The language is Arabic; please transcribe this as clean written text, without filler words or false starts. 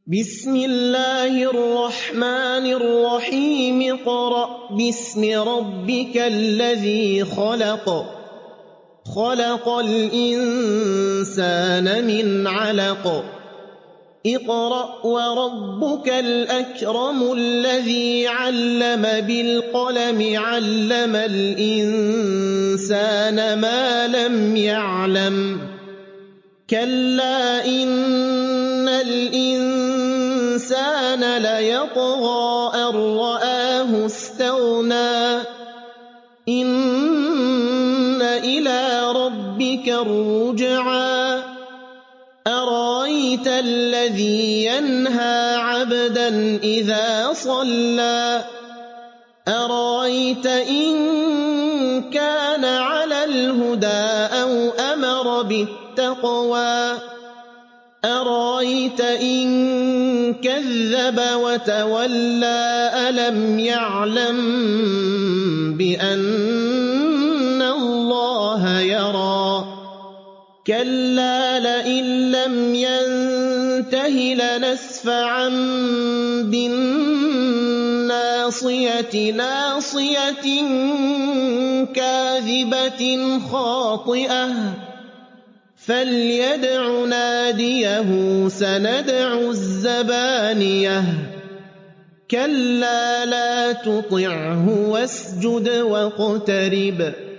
بسم الله الرحمن الرحيم اقرأ باسم ربك الذي خلق خلق الإنسان من علق اقرأ وربك الأكرم الذي علم بالقلم علم الإنسان ما لم يعلم كلا إن الإنسان ليطغى أن رآه استغنى إن إلى ربك الرجعى أرأيت الذي ينهى عبدا إذا صلى أرأيت إن كان على الهدى أو أمر بالتقوى أرأيت إن كذب وتولى ألم يعلم بأن الله يرى كلا لئن لم ينته لنسفعا بالناصية ناصية كاذبة خاطئة فليدع ناديه سندع الزبانية كلا لا تطعه واسجد واقترب